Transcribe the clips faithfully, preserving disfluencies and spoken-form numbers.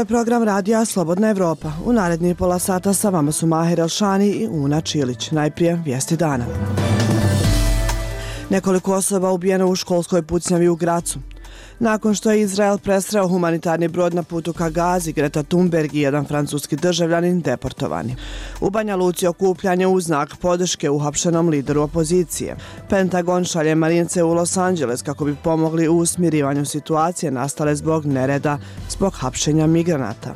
Ovo je program radija Slobodna Evropa. U narednih pola sata sa vama su Maher Elšani i Una Čilić. Najprije vijesti dana. Nekoliko osoba ubijeno u školskoj pucnjavi u Gracu. Nakon što je Izrael presreo humanitarni brod na putu ka Gazi, Greta Thunberg i jedan francuski državljanin deportovani. U Banja Luci okupljanje u znak podrške uhapšenom lideru opozicije. Pentagon šalje marince u Los Angeles kako bi pomogli u smirivanju situacije nastale zbog nereda zbog hapšenja migranata.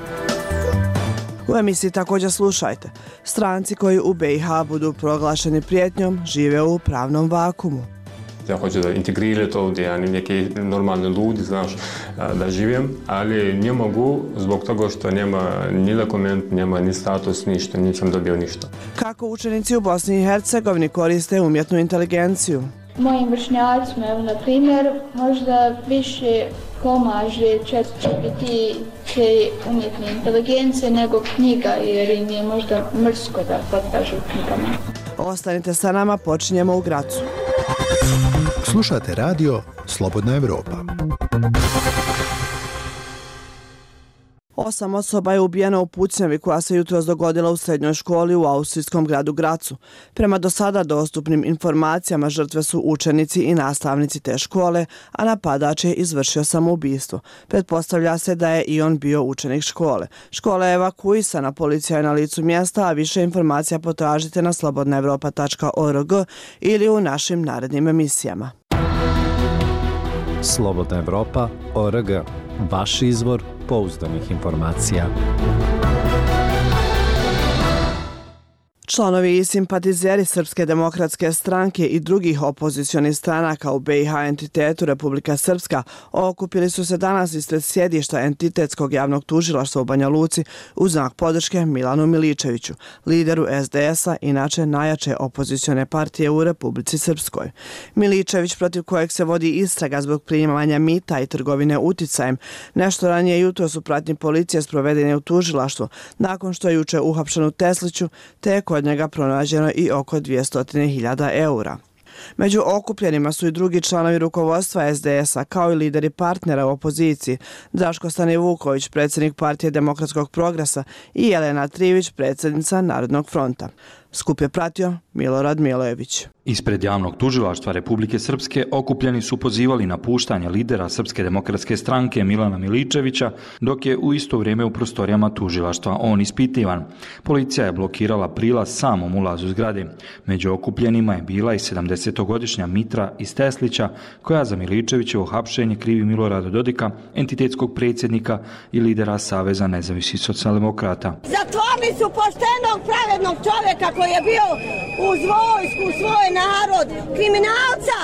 U emisiji također slušajte. Stranci koji u be i ha budu proglašeni prijetnjom žive u pravnom vakumu. Ja hoću da integrirati ovdje, ja ni neki normalni ljudi, znaš, da živim, ali ne mogu zbog toga što nema ni dokument, nema ni status, ništa, nisam dobio ništa. Kako učenici u Bosni i Hercegovini koriste umjetnu inteligenciju? Mojim vršnjacima, evo, na primjer, možda više pomaže ChatGPT te umjetne inteligencije nego knjiga, jer im je možda mrsko da potkažu knjigama. Ostanite sa nama, počinjemo u Gracu. Slušate radio Slobodna Evropa. Osam osoba je ubijeno u pucnjavi koja se jutros dogodila u srednjoj školi u austrijskom gradu Gracu. Prema do sada dostupnim informacijama žrtve su učenici i nastavnici te škole, a napadač je izvršio samoubistvo. Pretpostavlja se da je i on bio učenik škole. Škola je evakuisana, policija je na licu mjesta, a više informacija potražite na slobodna evropa tačka org ili u našim narednim emisijama. Slobodna Evropa tačka org. Vaš izvor pouzdanih informacija. Članovi i simpatizeri Srpske demokratske stranke i drugih opozicionih stranaka u be i ha entitetu Republika Srpska okupili su se danas ispred sjedišta entitetskog javnog tužilaštva u Banja Luci u znak podrške Milanu Miličeviću, lideru es de es-a, inače najjače opozicione partije u Republici Srpskoj. Miličević, protiv kojeg se vodi istraga zbog primanja mita i trgovine uticajem, nešto ranije jutros u pratnji policije sproveden je u tužilaštvu, nakon što je juče uhapšen u Tesliću, te je kod njega pronađeno i oko dvjesto hiljada eura. Među okupljenima su i drugi članovi rukovodstva es de es-a, kao i lideri partnera u opoziciji, Draško Stanivuković, predsjednik partije Demokratskog progresa, i Jelena Trivić, predsjednica Narodnog fronta. Skup je pratio Milorad Milojević. Ispred javnog tužilaštva Republike Srpske okupljeni su pozivali na puštanje lidera Srpske demokratske stranke Milana Miličevića, dok je u isto vrijeme u prostorijama tužilaštva on ispitivan. Policija je blokirala prilaz samom ulazu zgrade. Među okupljenima je bila i sedamdesetogodišnja Mitra iz Teslića, koja za Miličevićevo hapšenje krivi Milorada Dodika, entitetskog predsjednika i lidera Saveza nezavisnih socijaldemokrata. Zatvorili su poštenog, pravednog čovjeka koji je bio uz vojsku, svoj narod, kriminalca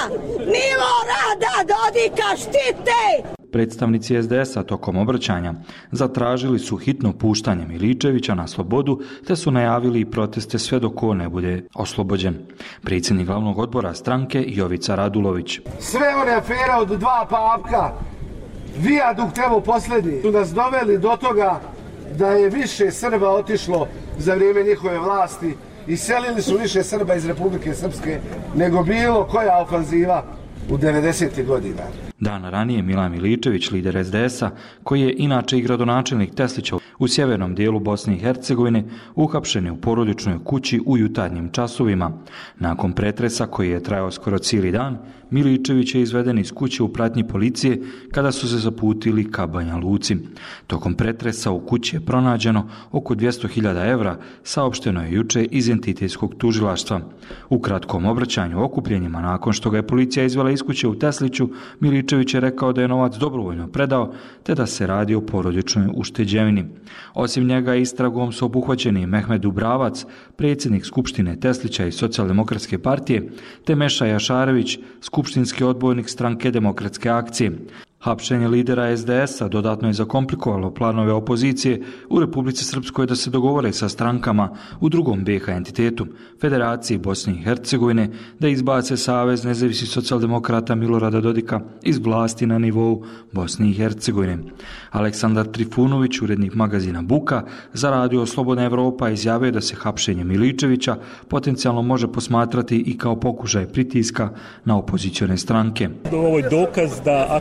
Milorada Dodika štite! Predstavnici es de es-a tokom obraćanja zatražili su hitno puštanje Miličevića na slobodu, te su najavili i proteste sve dok on ne bude oslobođen. Predsjednik glavnog odbora stranke Jovica Radulović. Sve one afere od dva papka, vijadukt evo posljednji, su nas doveli do toga da je više Srba otišlo za vrijeme njihove vlasti. Iselili su više Srba iz Republike Srpske nego bilo koja ofanziva u devedesetih godina. Dana ranije Milan Miličević, lider es de es-a, koji je inače i gradonačelnik Teslića u sjevernom dijelu Bosne i Hercegovine, uhapšen je u porodičnoj kući u jutarnjim časovima. Nakon pretresa koji je trajao skoro cijeli dan, Miličević je izveden iz kuće u pratnji policije kada su se zaputili ka Banja Luci. Tokom pretresa u kući je pronađeno oko dvjesto hiljada evra, saopšteno je juče iz entitetskog tužilaštva. U kratkom obraćanju okupljenjima, nakon što ga je policija izvela iz kuće u Tesliću, Miličević je rekao da je novac dobrovoljno predao, te da se radi o porodičnoj ušteđevini. Osim njega istragom su obuhvaćeni Mehmed Dubravac, predsjednik Skupštine Teslića i Socijaldemokratske partije, te Meša Jašarević, skupštinski odbojnik stranke Demokratske akcije. Hapšenje lidera es de es-a dodatno je zakomplikovalo planove opozicije u Republici Srpskoj da se dogovore sa strankama u drugom be ha entitetu, Federaciji Bosne i Hercegovine, da izbace Savez nezavisnih socijaldemokrata Milorada Dodika iz vlasti na nivou Bosne i Hercegovine. Aleksandar Trifunović, urednik magazina Buka, za radio Slobodna Evropa izjavio da se hapšenje Miličevića potencijalno može posmatrati i kao pokušaj pritiska na opozicione stranke. Ovo je dokaz da aktuelna vlast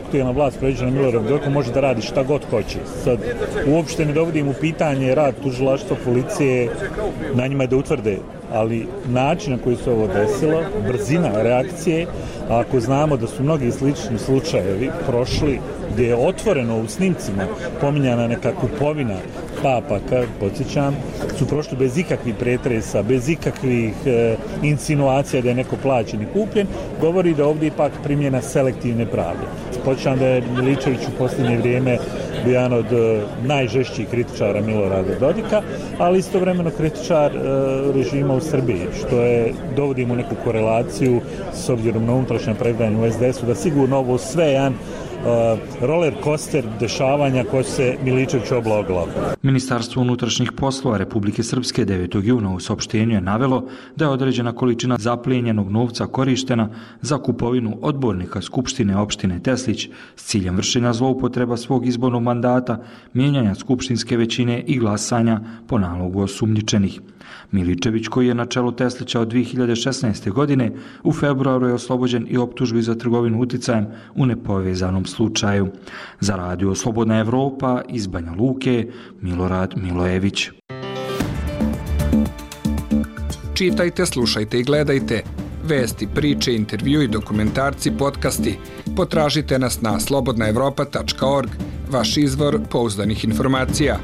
vlast predvođena Miloradom Dodikom može da radi šta god hoće. Sad, uopšte ne dovodim u pitanje rad tužilaštva, policije, na njima je da utvrde, ali način na koji se ovo desilo, brzina reakcije, a ako znamo da su mnogi slični slučajevi prošli gdje je otvoreno u snimcima pominjana neka kupovina papaka, podsjećam, su prošli bez ikakvih pretresa, bez ikakvih e, insinuacija da je neko plaćen i kupljen, govori da ovdje ipak primjena selektivne pravde. Podsjećam da je Miličević u posljednje vrijeme bio jedan od e, najžešćih kritičara Milorada Dodika, ali istovremeno kritičar e, režima u Srbiji, što je, dovodimo neku korelaciju s obzirom na unutrašnja predanja u es de esu, da sigurno ovo sve jedan Uh, roller coaster dešavanja koje se Miličević obla o glavu. Ministarstvo unutrašnjih poslova Republike Srpske devetog juna u saopštenju je navelo da je određena količina zaplijenjenog novca korištena za kupovinu odbornika Skupštine opštine Teslić s ciljem vršenja zloupotreba svog izbornog mandata, mijenjanja skupštinske većine i glasanja po nalogu osumnjičenih. Miličević, koji je na čelu Teslića od dvije hiljade šesnaeste. godine, u februaru je oslobođen i optužbi za trgovinu uticajem u nepovezanom slučaju. Za radio Slobodna Evropa iz Banja Luke, Milorad Milojević. Čitajte, slušajte i gledajte vesti, priče, intervju i dokumentarci, podcasti. Potražite nas na slobodna evropa tačka org, vaš izvor pouzdanih informacija.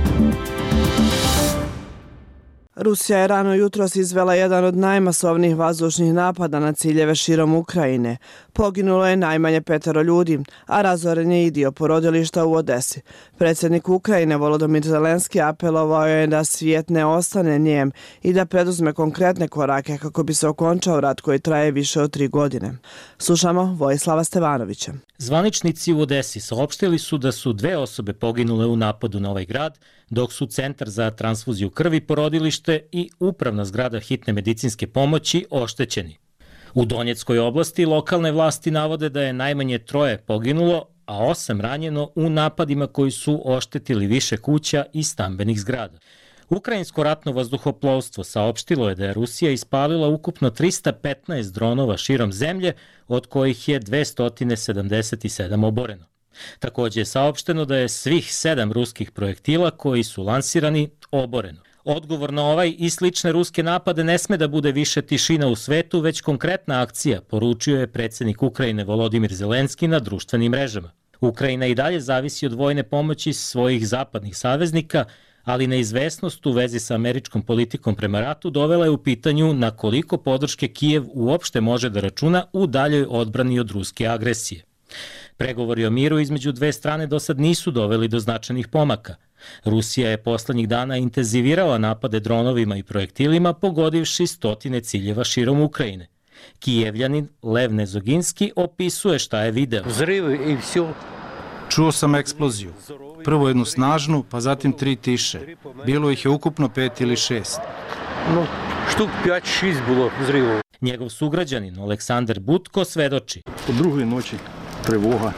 Rusija je rano jutros izvela jedan od najmasovnijih vazdušnih napada na ciljeve širom Ukrajine. Poginulo je najmanje petero ljudi, a razoren je i dio porodilišta u Odesi. Predsjednik Ukrajine Volodymyr Zelenski apelovao je da svijet ne ostane nijem i da preduzme konkretne korake kako bi se okončao rat koji traje više od tri godine. Slušamo Vojislava Stevanovića. Zvaničnici u Odesi saopštili su da su dve osobe poginule u napadu na ovaj grad, dok su Centar za transfuziju krvi, porodilište i upravna zgrada hitne medicinske pomoći oštećeni. U Donjeckoj oblasti lokalne vlasti navode da je najmanje troje poginulo, a osam ranjeno u napadima koji su oštetili više kuća i stambenih zgrada. Ukrajinsko ratno vazduhoplovstvo saopštilo je da je Rusija ispalila ukupno trista petnaest dronova širom zemlje, od kojih je dvesta sedamdeset sedam oboreno. Također je saopšteno da je svih sedam ruskih projektila koji su lansirani oboreno. Odgovor na ovaj i slične ruske napade ne sme da bude više tišina u svetu, već konkretna akcija, poručio je predsjednik Ukrajine Volodymyr Zelenski na društvenim mrežama. Ukrajina i dalje zavisi od vojne pomoći svojih zapadnih saveznika, ali neizvesnost u vezi sa američkom politikom prema ratu dovela je u pitanju na koliko podrške Kijev uopšte može da računa u daljoj odbrani od ruske agresije. Pregovori o miru između dve strane do sad nisu doveli do značajnih pomaka. Rusija je poslednjih dana intenzivirala napade dronovima i projektilima, pogodivši stotine ciljeva širom Ukrajine. Kijevljanin Lev Nezoginski opisuje šta je video. Zrivi i vse. Čuo sam eksploziju. Prvo jednu snažnu, pa zatim tri tiše. Bilo ih je ukupno pet ili šest. No, štuk pet šest bilo zrivova. Njegov sugrađanin Aleksandar Butko svedoči. U drugoj noći trevoga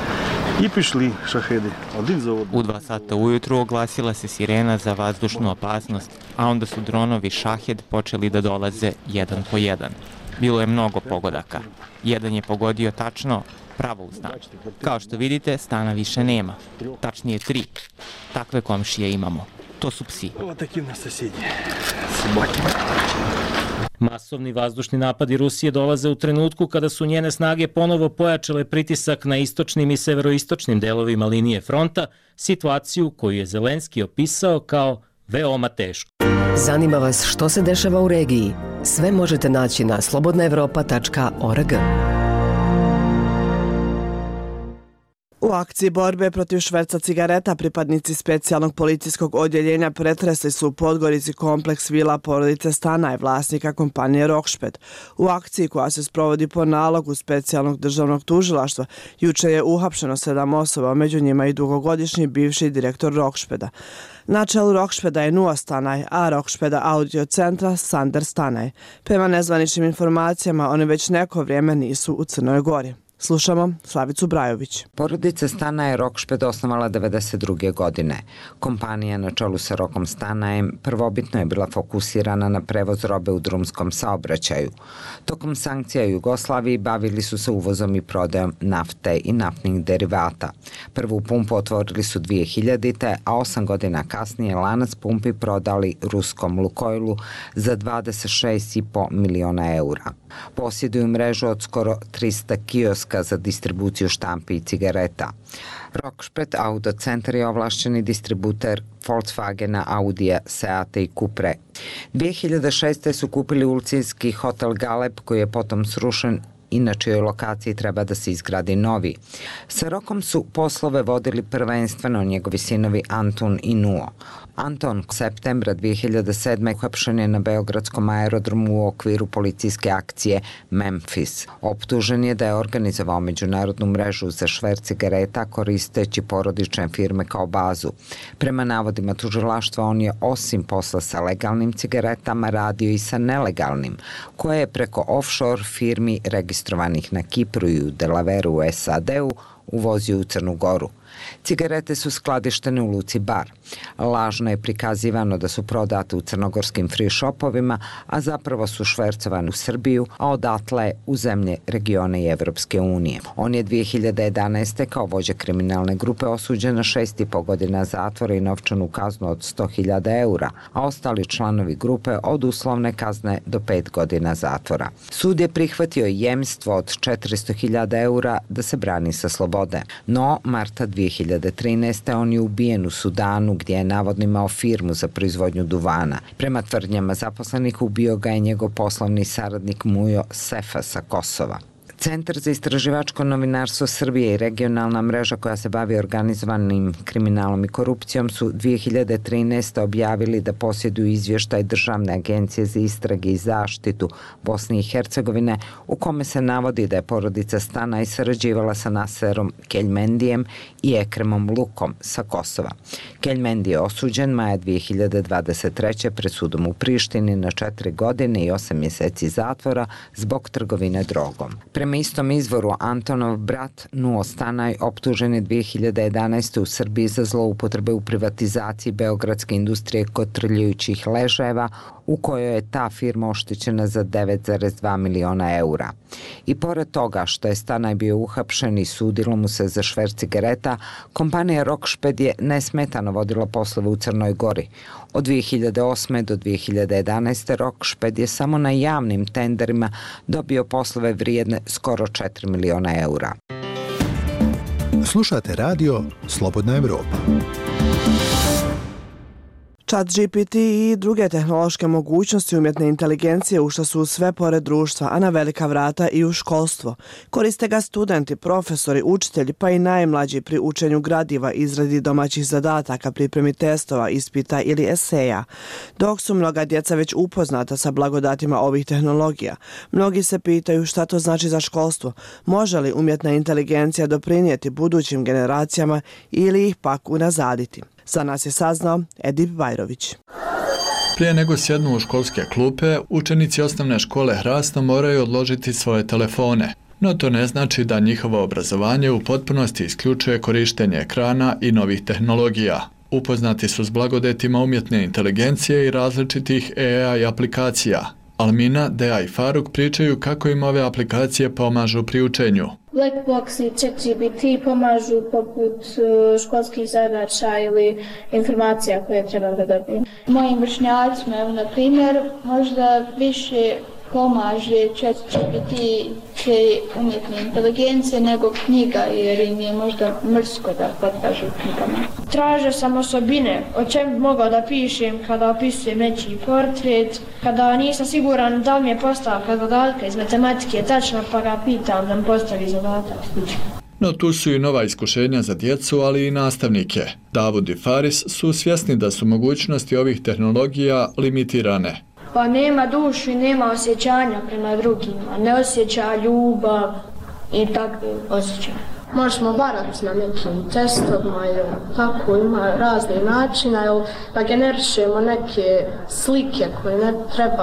i pišli šahedi. U dva sata ujutru oglasila se sirena za vazdušnu opasnost, a onda su dronovi šahed počeli da dolaze jedan po jedan. Bilo je mnogo pogodaka. Jedan je pogodio tačno pravo u stan. Kao što vidite, stana više nema. Tačnije tri. Takve komšije imamo. To su psi. Ovo taki na sosjednje. Masovni vazdušni napadi Rusije dolaze u trenutku kada su njene snage ponovo pojačale pritisak na istočnim i severoistočnim delovima linije fronta, situaciju koju je Zelenski opisao kao veoma tešku. Zanima vas što se dešava u regiji? Sve možete naći na slobodna evropa tačka org. U akciji borbe protiv šverca cigareta pripadnici specijalnog policijskog odjeljenja pretresli su u Podgorici kompleks vila porodice Stanaj, vlasnika kompanije Rokšped. U akciji koja se sprovodi po nalogu specijalnog državnog tužilaštva juče je uhapšeno sedam osoba, među njima i dugogodišnji bivši direktor Rokšpeda. Na čelu Rokšpeda je Nuo Stanaj, a Rokšpeda audio centra Sander Stanaj. Prema nezvaničnim informacijama, oni već neko vrijeme nisu u Crnoj Gori. Slušamo Slavicu Brajović. Porodica Stana je Rokšped osnovala devedeset druge godine. Kompanija na čelu sa Rokom Stanajem prvobitno je bila fokusirana na prevoz robe u drumskom saobraćaju. Tokom sankcija Jugoslaviji bavili su se uvozom i prodajom nafte i naftnih derivata. Prvu pumpu otvorili su dvije hiljadite. a osam godina kasnije lanac pumpi prodali ruskom Lukojlu za dvadeset šest i po miliona eura. Posjeduju mrežu od skoro trista kioska za distribuciju štampi i cigareta. Rokšped Auto Centar je ovlašćeni distributer Volkswagena, Audija, Seata i Cupre. dvije hiljade šeste. su kupili ulcinski hotel Galeb koji je potom srušen i na čijoj lokaciji treba da se izgradi novi. Sa Rokom su poslove vodili prvenstveno njegovi sinovi Antun i Nuo. Anton septembra dvije hiljade sedme. uhapšen je na beogradskom aerodromu u okviru policijske akcije Memphis. Optužen je da je organizovao međunarodnu mrežu za šverc cigareta koristeći porodične firme kao bazu. Prema navodima tužilaštva on je osim posla sa legalnim cigaretama radio i sa nelegalnim, koje je preko offshore firmi registrovanih na Kipru i u Delaveru u S A D-u uvozio u Crnu Goru. Cigarete su skladištene u luci Bar. Lažno je prikazivano da su prodate u crnogorskim free shopovima, a zapravo su švercovane u Srbiju, a odatle u zemlje regiona i Evropske unije. On je dvije hiljade jedanaeste. kao vođa kriminalne grupe osuđen na šest i po godina zatvora i novčanu kaznu od sto hiljada eura, a ostali članovi grupe od uslovne kazne do pet godina zatvora. Sud je prihvatio jemstvo od četiristo hiljada eura da se brani sa slobode. No, marta dvije hiljade trinaeste. on je ubijen u Sudanu gdje je navodno imao firmu za proizvodnju duvana. Prema tvrdnjama zaposlenih ubio ga je njegov poslovni saradnik Mujo Sefa sa Kosova. Centar za istraživačko novinarstvo Srbije i regionalna mreža koja se bavi organizovanim kriminalom i korupcijom su dvije hiljade trinaeste. objavili da posjeduju izvještaj Državne agencije za istrage i zaštitu Bosne i Hercegovine u kome se navodi da je porodica Stanaj sarađivala sa Naserom Keljmendijem i Ekremom Lukom sa Kosova. Keljmendi je osuđen maja dvije hiljade dvadeset treće. pred sudom u Prištini na četiri godine i osam mjeseci zatvora zbog trgovine drogom. Prema istom izvoru, Antonov brat Nuo Stanaj optužen je dvije hiljade jedanaeste. u Srbiji za zloupotrebe u privatizaciji beogradske industrije kotrljajućih ležajeva, u kojoj je ta firma oštećena za devet zarez dva miliona eura. I pored toga što je Stanaj bio uhapšen i sudilo mu se za šverc cigareta, kompanija Rokšped je nesmetano vodila poslove u Crnoj Gori. Od dvije hiljade osme. do dvije hiljade jedanaeste. Rokšped je samo na javnim tenderima dobio poslove vrijedne skoro četiri miliona eura. Slušate radio Slobodna Evropa. ChatGPT i druge tehnološke mogućnosti umjetne inteligencije ušle su sve pored društva, a na velika vrata i u školstvo. Koriste ga studenti, profesori, učitelji pa i najmlađi pri učenju gradiva, izradi domaćih zadataka, pripremi testova, ispita ili eseja. Dok su mnoga djeca već upoznata sa blagodatima ovih tehnologija, mnogi se pitaju šta to znači za školstvo, može li umjetna inteligencija doprinijeti budućim generacijama ili ih pak unazaditi. Za nas je saznao Edip Bajrović. Prije nego sjednu u školske klupe, učenici osnovne škole Hrasta moraju odložiti svoje telefone. No to ne znači da njihovo obrazovanje u potpunosti isključuje korištenje ekrana i novih tehnologija. Upoznati su s blagodetima umjetne inteligencije i različitih A I aplikacija. Almina, Dea i Faruk pričaju kako im ove aplikacije pomažu pri učenju. Blackbox i ChatGPT pomažu poput školskih zadaća ili informacija koje treba da dobijem. Mojim vršnjacima, evo, na primjer, možda više pomaže ChatGPT te umjetne inteligencije nego knjiga, jer im je možda mrsko da potkažu knjigama. Tražio sam osobine, o čem mogao da pišem kada opisujem nečiji portret, kada nisam siguran da li mi je postavka zadatka iz matematike tačna, pa ga pitam da mi postavi zadatak. No tu su i nova iskušenja za djecu, ali i nastavnike. Davud i Faris su svjesni da su mogućnosti ovih tehnologija limitirane. Pa nema dušu i nema osjećanja prema drugima, ne osjeća ljubav i takve osjećaje. Možemo varati na nekim testovima, tako ima razne načina, da generišemo neke slike koje ne trebamo.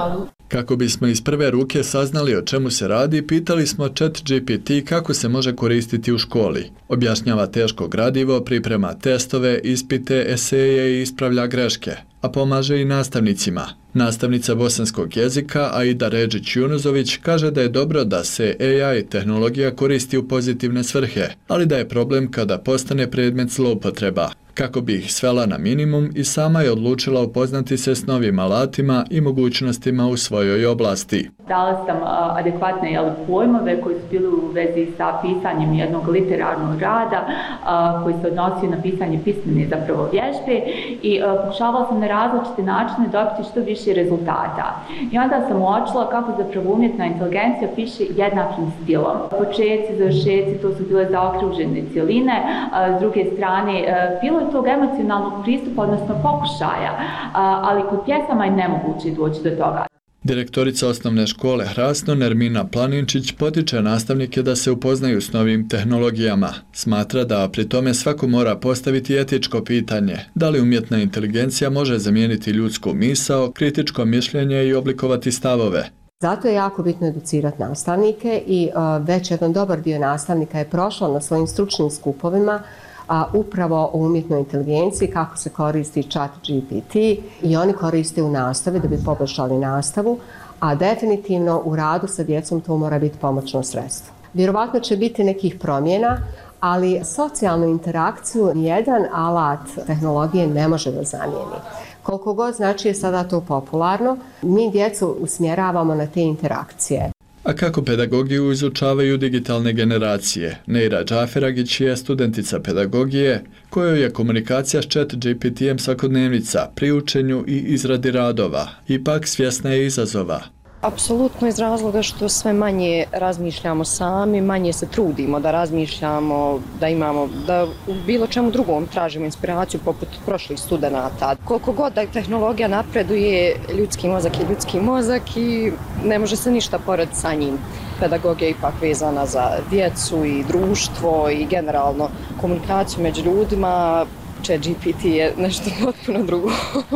Kako bismo iz prve ruke saznali o čemu se radi, pitali smo ChatGPT kako se može koristiti u školi. Objašnjava teško gradivo, priprema testove, ispite, eseje i ispravlja greške, a pomaže i nastavnicima. Nastavnica bosanskog jezika Aida Redžić-Junuzović kaže da je dobro da se A I tehnologija koristi u pozitivne svrhe, ali da je problem kada postane predmet zloupotreba. Kako bi ih svela na minimum i sama je odlučila upoznati se s novim alatima i mogućnostima u svojoj oblasti. Dala sam a, adekvatne jel, pojmove koji su bili u vezi sa pisanjem jednog literarnog rada a, koji se odnosio na pisanje pismene zapravo vježbe i a, pokušavala sam na različite načine dobiti što više rezultata. I onda sam uočila kako zapravo umjetna inteligencija piše jednakim stilom. Početci, završetci, to su bile zaokružene cjeline, a, s druge strane a, bilo je tog emocionalnog pristupa, odnosno pokušaja, a, ali kod pjesama je nemoguće doći do toga. Direktorica osnovne škole Hrasno Nermina Planinčić potiče nastavnike da se upoznaju s novim tehnologijama. Smatra da pri tome svako mora postaviti etičko pitanje, da li umjetna inteligencija može zamijeniti ljudsku misao, kritičko mišljenje i oblikovati stavove. Zato je jako bitno educirati nastavnike i uh, već jedan dobar dio nastavnika je prošlo na svojim stručnim skupovima a upravo o umjetnoj inteligenciji, kako se koristi ChatGPT i oni koriste u nastavi da bi poboljšali nastavu, a definitivno u radu sa djecom to mora biti pomoćno sredstvo. Vjerovatno će biti nekih promjena, ali socijalnu interakciju nijedan alat tehnologije ne može da zamijeni. Koliko god znači je sada to popularno, mi djecu usmjeravamo na te interakcije. A kako pedagogiju izučavaju digitalne generacije? Neira Džaferagić je studentica pedagogije, kojoj je komunikacija s ChatGPT-em svakodnevnica pri učenju i izradi radova. Ipak svjesna je izazova. Apsolutno iz razloga što sve manje razmišljamo sami, manje se trudimo da razmišljamo, da imamo, da u bilo čemu drugom tražimo inspiraciju poput prošlih studenata. Koliko god da tehnologija napreduje, ljudski mozak je ljudski mozak i ne može se ništa porediti sa njim. Pedagogija je ipak vezana za djecu i društvo i generalno komunikaciju među ljudima. ChatGPT je nešto potpuno drugo.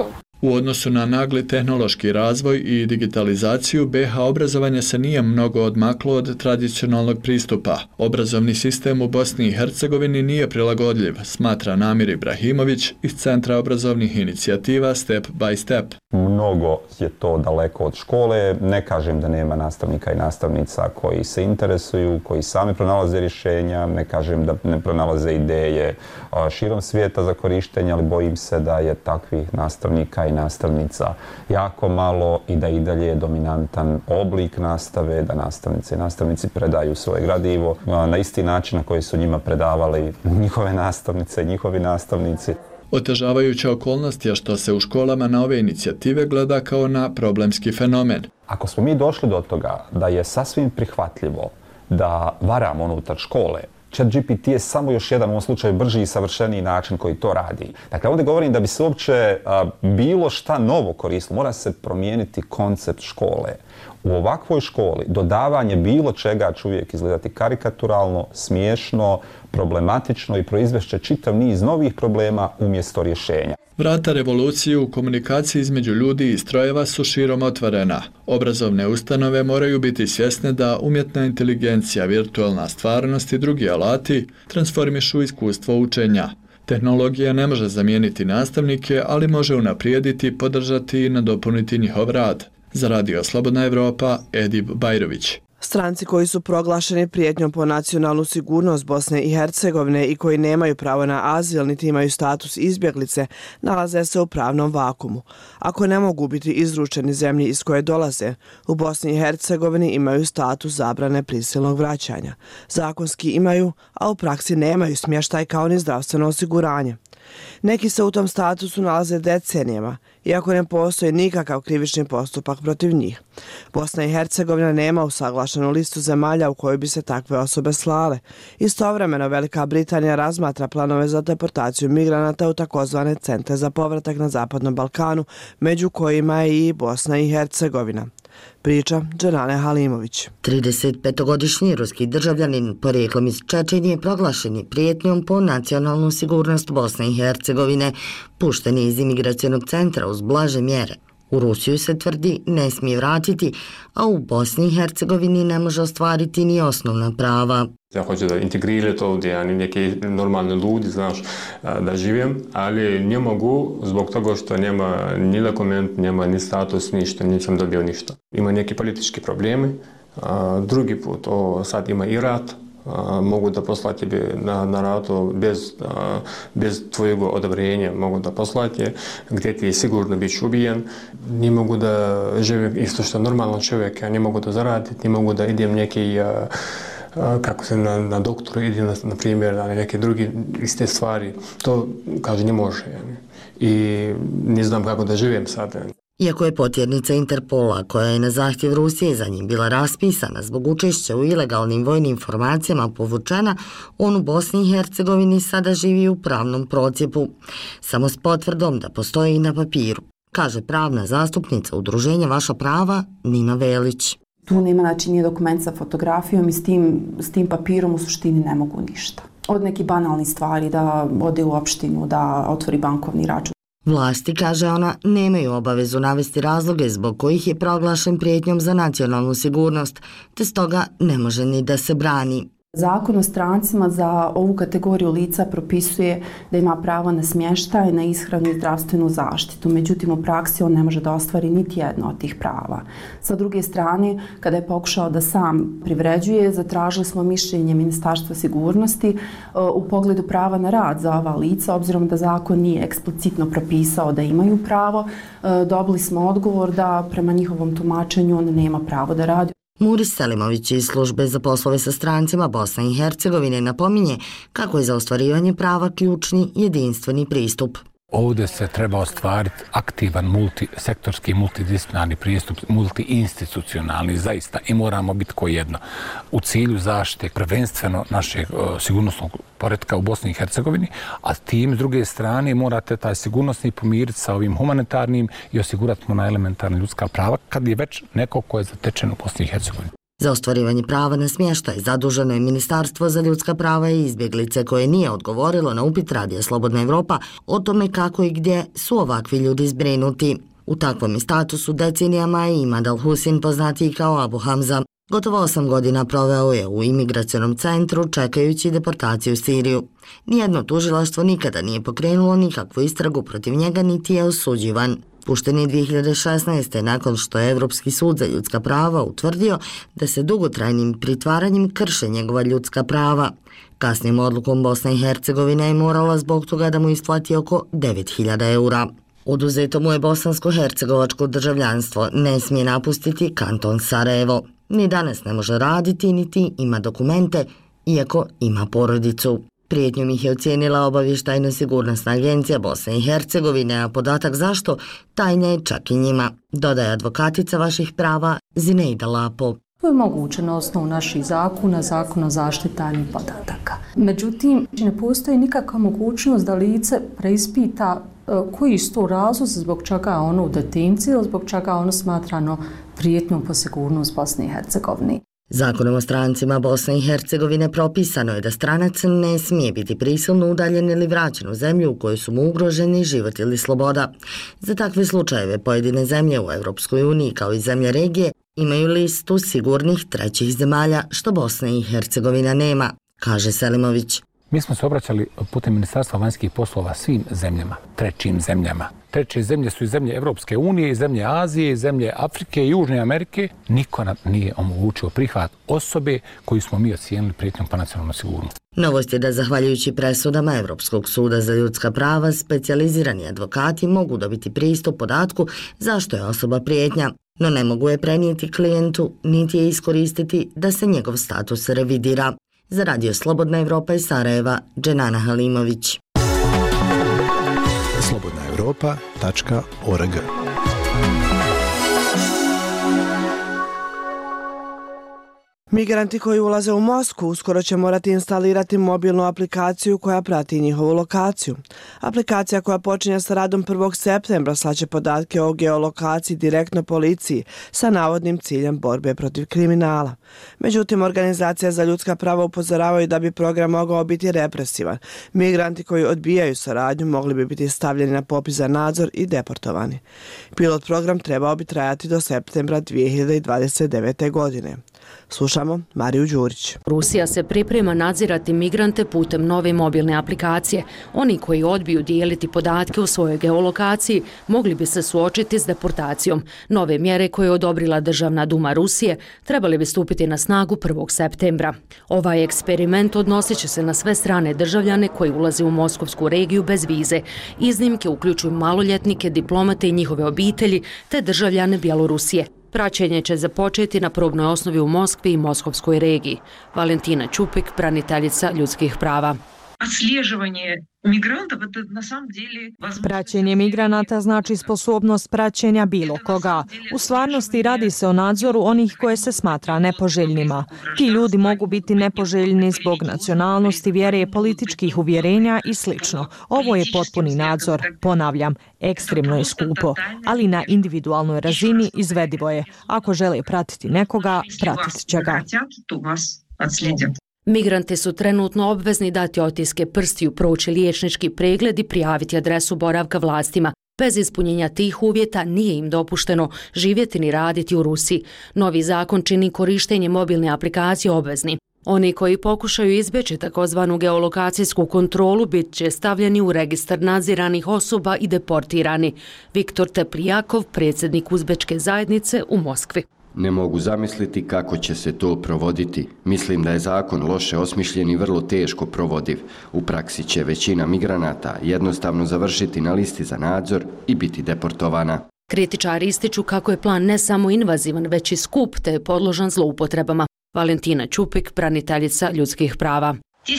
U odnosu na nagli tehnološki razvoj i digitalizaciju, B iH obrazovanje se nije mnogo odmaklo od tradicionalnog pristupa. Obrazovni sistem u Bosni i Hercegovini nije prilagodljiv, smatra Namir Ibrahimović iz Centra obrazovnih inicijativa Step by Step. Mnogo je to daleko od škole, ne kažem da nema nastavnika i nastavnica koji se interesuju, koji sami pronalaze rješenja, ne kažem da ne pronalaze ideje širom svijeta za korištenje, ali bojim se da je takvih nastavnika i nastavnica jako malo i da i dalje je dominantan oblik nastave, da nastavnice i nastavnici predaju svoje gradivo na isti način na koji su njima predavali njihove nastavnice i njihovi nastavnici. Otežavajuća okolnost je što se u školama na ove inicijative gleda kao na problemski fenomen. Ako smo mi došli do toga da je sasvim prihvatljivo da varamo unutar škole, ChatGPT je samo još jedan u ovom slučaju brži i savršeniji način koji to radi. Dakle, ovdje govorim da bi se uopće a, bilo šta novo koristilo, mora se promijeniti koncept škole. U ovakvoj školi dodavanje bilo čega će uvijek izgledati karikaturalno, smiješno, problematično i proizvešće čitav niz novih problema umjesto rješenja. Vrata revolucije u komunikaciji između ljudi i strojeva su širom otvorena. Obrazovne ustanove moraju biti svjesne da umjetna inteligencija, virtualna stvarnost i drugi alati transformišu iskustvo učenja. Tehnologija ne može zamijeniti nastavnike, ali može unaprijediti, podržati i nadopuniti njihov rad. Za Radio Slobodna Evropa, Edip Bajrović. Stranci koji su proglašeni prijetnjom po nacionalnu sigurnost Bosne i Hercegovine i koji nemaju pravo na azil niti imaju status izbjeglice, nalaze se u pravnom vakumu. Ako ne mogu biti izručeni zemlji iz koje dolaze, u Bosni i Hercegovini imaju status zabrane prisilnog vraćanja. Zakonski imaju, a u praksi nemaju smještaj kao ni zdravstveno osiguranje. Neki se u tom statusu nalaze decenijama, iako ne postoji nikakav krivični postupak protiv njih. Bosna i Hercegovina nema usaglašenu listu zemalja u kojoj bi se takve osobe slale. Istovremeno Velika Britanija razmatra planove za deportaciju migranata u takozvane centre za povratak na Zapadnom Balkanu, među kojima je i Bosna i Hercegovina. Priča Dženane Halimović. tridesetpetogodišnji ruski državljanin porijeklom iz Čečenije je proglašen prijetnjom po nacionalnu sigurnost Bosne i Hercegovine, pušten je iz imigracionog centra uz blaže mjere. U Rusiju se tvrdi ne smije vratiti, a u Bosni i Hercegovini ne može ostvariti ni osnovna prava. Ja hoću da integrirati ovdje, a ni neki normalni ljudi, znaš, da živim, ali ne mogu zbog toga što nema ni dokument, nema ni status, ništa, nisam dobio ništa. Ima neki politički problemi, drugi put, o, sad ima i rat, mogu da poslati na, na ratu bez, bez tvojeg odobrenja, mogu da poslati gdje ti je sigurno biti ubijen. Ne mogu da živim isto što normalan čovjek, ja ne mogu da zaraditi, ne mogu da idem neki kako se na, na doktoru ide, na, na primjer, na neke druge iste stvari. To, kaže, ne može. I ne znam kako da živim sad. Iako je potjernica Interpola, koja je na zahtjev Rusije za njim bila raspisana zbog učešća u ilegalnim vojnim formacijama povučena, on u Bosni i Hercegovini sada živi u pravnom procjepu, samo s potvrdom da postoji i na papiru, kaže pravna zastupnica udruženja Vaša prava Nina Velić. Tu nema, znači, nije dokument sa fotografijom i s tim, s tim papirom u suštini ne mogu ništa. Od nekih banalnih stvari, da ode u opštinu, da otvori bankovni račun. Vlasti, kaže ona, nemaju obavezu navesti razloge zbog kojih je proglašen prijetnjom za nacionalnu sigurnost, te stoga ne može ni da se brani. Zakon o strancima za ovu kategoriju lica propisuje da ima pravo na smještaj, na ishranu i zdravstvenu zaštitu. Međutim, u praksi on ne može da ostvari niti jedno od tih prava. Sa druge strane, kada je pokušao da sam privređuje, zatražili smo mišljenje Ministarstva sigurnosti u pogledu prava na rad za ova lica, obzirom da zakon nije eksplicitno propisao da imaju pravo. Dobili smo odgovor da prema njihovom tumačenju on nema pravo da radi. Muris Selimović iz službe za poslove sa strancima Bosne i Hercegovine napominje kako je za ostvarivanje prava ključni jedinstveni pristup. Ovdje se treba ostvariti aktivan multisektorski, multidisciplinarni pristup, multiinstitucionalni zaista i moramo biti ko jedno. U cilju zaštite prvenstveno našeg sigurnosnog poretka u Bosni i Hercegovini, a tim s druge strane morate taj sigurnosni pomiriti sa ovim humanitarnim i osigurati mu na elementarna ljudska prava kad je već neko ko je zatečen u Bosni i Hercegovini. Za ostvarivanje prava na smještaj zaduženo je Ministarstvo za ljudska prava i izbjeglice koje nije odgovorilo na upit Radija Slobodna Evropa o tome kako i gdje su ovakvi ljudi zbrinuti. U takvom statusu decenijama je Imad Al-Husin, poznatiji kao Abu Hamza. Gotovo osam godina proveo je u imigracionom centru čekajući deportaciju u Siriju. Nijedno tužilaštvo nikada nije pokrenulo nikakvu istragu protiv njega niti je osuđivan. Pušten je dvije hiljade šesnaeste. nakon što je Evropski sud za ljudska prava utvrdio da se dugotrajnim pritvaranjem krše njegova ljudska prava. Kasnijom odlukom Bosna i Hercegovina je morala zbog toga da mu isplati oko devet hiljada eura. Oduzeto mu je bosansko-hercegovačko državljanstvo, ne smije napustiti kanton Sarajevo. Ni danas ne može raditi, niti ima dokumente, iako ima porodicu. Prijetnjom ih je ocijenila obavještajna sigurnosna agencija Bosne i Hercegovine, a podatak zašto tajna je čak i njima, dodaje advokatica Vaših prava Zineida Lapo. To je moguće na osnovu naših zakona, zakona o zaštiti tajnih podataka. Međutim, ne postoji nikakva mogućnost da lice preispita koji su to razlozi zbog čega je ono u detenciji ili zbog čega je ono smatrano prijetnjom po sigurnost Bosne i Hercegovine. Zakonom o strancima Bosne i Hercegovine propisano je da stranac ne smije biti prisilno udaljen ili vraćen u zemlju u kojoj su mu ugroženi život ili sloboda. Za takve slučajeve pojedine zemlje u Europskoj uniji kao i zemlje regije imaju listu sigurnih trećih zemalja, što Bosna i Hercegovina nema, kaže Selimović. Mi smo se obraćali putem Ministarstva vanjskih poslova svim zemljama, trećim zemljama. Treće zemlje su i zemlje Evropske unije, i zemlje Azije, i zemlje Afrike i Južne Amerike. Niko nam nije omogućio prihvat osobe koju smo mi ocijenili prijetnjom po nacionalnu sigurnost. Novost je da zahvaljujući presudama Evropskog suda za ljudska prava, specijalizirani advokati mogu dobiti pristup podatku zašto je osoba prijetnja, no ne mogu je prenijeti klijentu, niti je iskoristiti da se njegov status revidira. Za Radio Slobodna Evropa iz Sarajeva, Dženana Halimović. slobodna evropa tačka org. Migranti koji ulaze u Moskvu uskoro će morati instalirati mobilnu aplikaciju koja prati njihovu lokaciju. Aplikacija koja počinje sa radom prvog septembra slaće podatke o geolokaciji direktno policiji sa navodnim ciljem borbe protiv kriminala. Međutim, organizacija za ljudska prava upozoravaju da bi program mogao biti represivan. Migranti koji odbijaju saradnju mogli bi biti stavljeni na popis za nadzor i deportovani. Pilot program trebao bi trajati do septembra dvije hiljade dvadeset devete. godine. Slušamo Mariju Đurić. Rusija se priprema nadzirati migrante putem nove mobilne aplikacije. Oni koji odbiju dijeliti podatke o svojoj geolokaciji mogli bi se suočiti s deportacijom. Nove mjere koje je odobrila Državna duma Rusije trebali bi stupiti na snagu prvog septembra. Ovaj eksperiment odnosit će se na sve strane državljane koji ulaze u moskovsku regiju bez vize. Iznimke uključuju maloljetnike, diplomate i njihove obitelji te državljane Bjelorusije. Praćenje će započeti na probnoj osnovi u Moskvi i Moskovskoj regiji. Valentina Čupik, braniteljica ljudskih prava. Praćenje migranata znači sposobnost praćenja bilo koga. U stvarnosti radi se o nadzoru onih koje se smatra nepoželjnima. Ti ljudi mogu biti nepoželjni zbog nacionalnosti, vjere, političkih uvjerenja i sl. Ovo je potpuni nadzor. Ponavljam, ekstremno je skupo, ali na individualnoj razini izvedivo je. Ako žele pratiti nekoga, pratit će ga. Migranti su trenutno obvezni dati otiske prstiju, proći liječnički pregled i prijaviti adresu boravka vlastima. Bez ispunjenja tih uvjeta nije im dopušteno živjeti ni raditi u Rusiji. Novi zakon čini korištenje mobilne aplikacije obvezni. Oni koji pokušaju izbjeći takozvanu geolokacijsku kontrolu bit će stavljeni u registar nadziranih osoba i deportirani. Viktor Teplijakov, predsjednik uzbečke zajednice u Moskvi. Ne mogu zamisliti kako će se to provoditi. Mislim da je zakon loše osmišljen i vrlo teško provodiv. U praksi će većina migranata jednostavno završiti na listi za nadzor i biti deportovana. Kritičari ističu kako je plan ne samo invazivan, već i skup te je podložan zloupotrebama. Valentina Čupik, braniteljica ljudskih prava.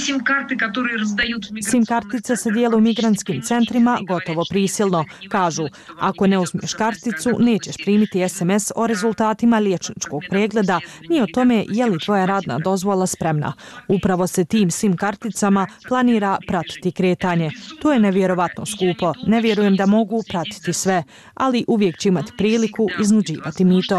SIM kartice se dijele u migrantskim centrima gotovo prisilno. Kažu, ako ne uzmeš karticu, nećeš primiti es em es o rezultatima liječničkog pregleda ni o tome je li tvoja radna dozvola spremna. Upravo se tim SIM karticama planira pratiti kretanje. To je nevjerovatno skupo. Ne vjerujem da mogu pratiti sve, ali uvijek će imati priliku iznuđivati mito.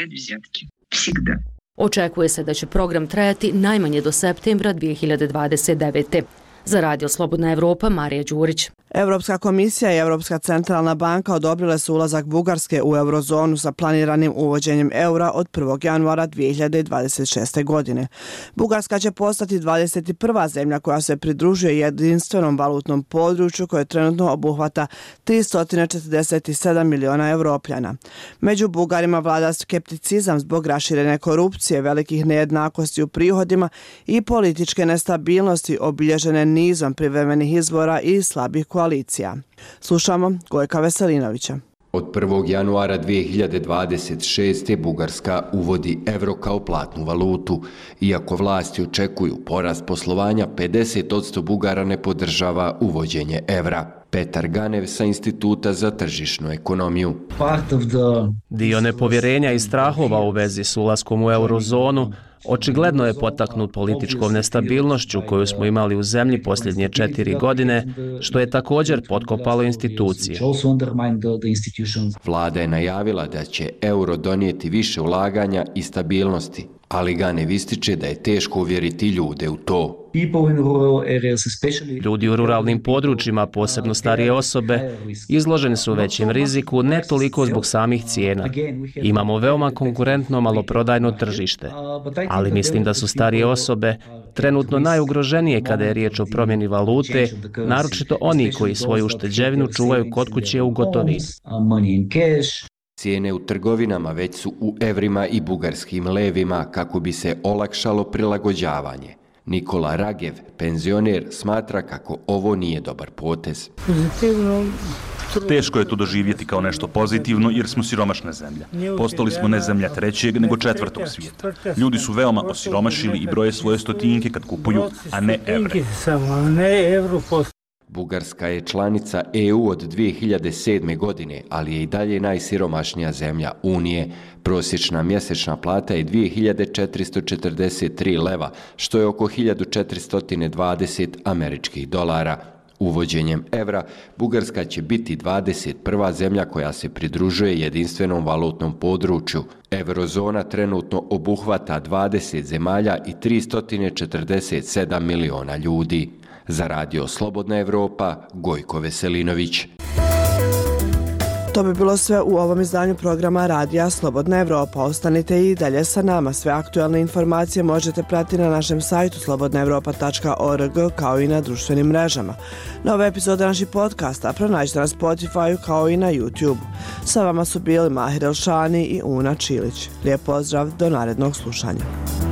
Očekuje se da će program trajati najmanje do septembra dvije hiljade dvadeset devete. Za Radio Slobodna Evropa, Marija Đurić. Europska komisija i Europska centralna banka odobrile su ulazak Bugarske u eurozonu sa planiranim uvođenjem eura od prvog januara dvije hiljade dvadeset šeste. godine. Bugarska će postati dvadeset prva zemlja koja se pridružuje jedinstvenom valutnom području koje trenutno obuhvata tristo četrdeset sedam miliona Evropljana. Među Bugarima vlada skepticizam zbog raširene korupcije, velikih nejednakosti u prihodima i političke nestabilnosti obilježene nizom privremenih izbora i slabih koalicija. Slušamo Gojka Veselinovića. Od prvog januara dvije hiljade dvadeset šeste. Bugarska uvodi evro kao platnu valutu. Iako vlasti očekuju porast poslovanja, pedeset posto Bugara ne podržava uvođenje evra. Petar Ganev sa Instituta za tržišnu ekonomiju. Dio nepovjerenja i strahova u vezi s ulaskom u eurozonu očigledno je potaknut političkom nestabilnošću koju smo imali u zemlji posljednje četiri godine, što je također potkopalo institucije. Vlada je najavila da će euro donijeti više ulaganja i stabilnosti, ali Ganev ističe da je teško uvjeriti ljude u to. Ljudi u ruralnim područjima, posebno starije osobe, izloženi su većem riziku ne toliko zbog samih cijena. Imamo veoma konkurentno maloprodajno tržište, ali mislim da su starije osobe trenutno najugroženije kada je riječ o promjeni valute, naročito oni koji svoju ušteđevinu čuvaju kod kuće u gotovini. Cijene u trgovinama već su u evrima i bugarskim levima kako bi se olakšalo prilagođavanje. Nikola Ragev, penzioner, smatra kako ovo nije dobar potez. Teško je to doživjeti kao nešto pozitivno jer smo siromašna zemlja. Postali smo ne zemlja trećeg, nego četvrtog svijeta. Ljudi su veoma osiromašili i broje svoje stotinke kad kupuju, a ne evre. Bugarska je članica E U od dvije hiljade sedme. godine, ali je i dalje najsiromašnija zemlja Unije. Prosječna mjesečna plata je dvije hiljade četiristo četrdeset tri leva, što je oko hiljadu četiristo dvadeset američkih dolara. Uvođenjem evra, Bugarska će biti dvadeset prva zemlja koja se pridružuje jedinstvenom valutnom području. Eurozona trenutno obuhvata dvadeset zemalja i tristo četrdeset sedam miliona ljudi. Za Radio Slobodna Evropa, Gojko Veselinović. To bi bilo sve u ovom izdanju programa Radija Slobodna Evropa. Ostanite i dalje sa nama. Sve aktualne informacije možete pratiti na našem sajtu slobodna evropa tačka org kao i na društvenim mrežama. Nove epizode naših podcasta pronađite na Spotify kao i na YouTube. Sa vama su bili Mahir Elšani i Una Čilić. Lijep pozdrav, do narednog slušanja.